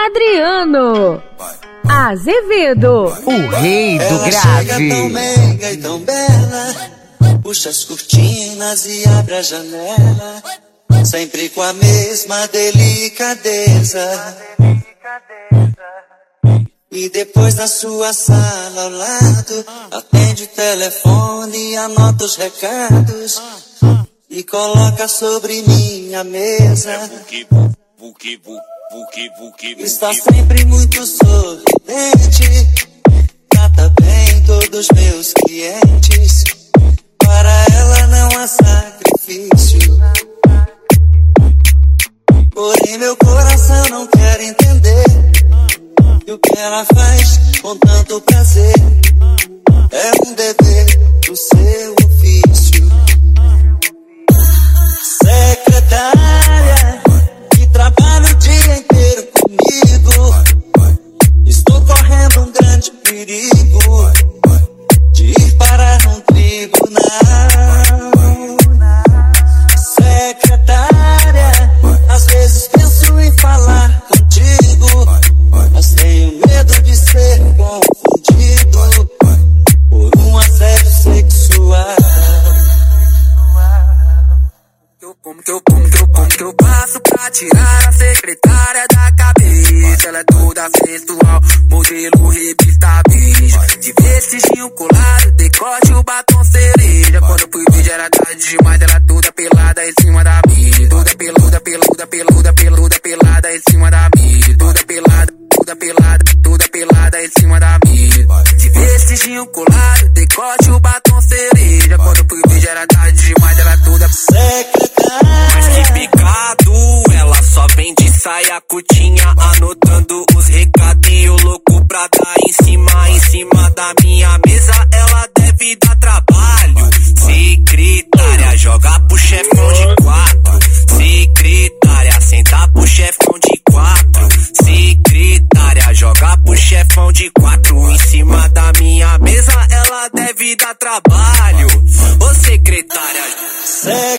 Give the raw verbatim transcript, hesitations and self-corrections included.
Adriano Azevedo, o rei do Ela grave. chega tão meiga e tão bela, puxa as cortinas e abre a janela, sempre com a mesma delicadeza. E depois na sua sala ao lado, atende o telefone e anota os recados e coloca sobre minha mesa. Está sempre muito sorridente, trata bem todos os meus clientes, para ela não há sacrifício. Porém meu coração não quer entender, e o que ela faz com tanto prazer é um dever do seu ofício. Secretária, que trabalha o dia inteiro comigo, estou correndo um grande perigo de ir parar num tribunal. Secretária, às vezes penso em falar contigo, mas tenho medo de ser confundido por um assédio sexual. Como que eu, como que eu, como que eu passo pra tirar a secretária da cabeça? Ela é toda sensual, modelo revista Veja, de vestiginho colado, decote o batom cereja. Quando eu fui ver já era tarde demais, ela toda pelada em cima da mesa. Toda peluda, peluda, peluda, peluda, pelada em cima da mesa. Toda pelada, toda pelada, toda pelada em cima da mesa. De vestiginho colado, decote o batom cereja. Quando eu fui ver já era tarde demais, ela toda secretária. Mas que pecado, ela só vem de saia curtinha, anotando os recados e o louco pra dar em cima, em cima da minha mesa. Ela deve dar trabalho. Secretária, joga pro chefão de quatro. Secretária, senta pro chefão de quatro. Secretária, joga pro chefão de quatro. Em cima da minha mesa, ela deve dar trabalho. Ô secretária,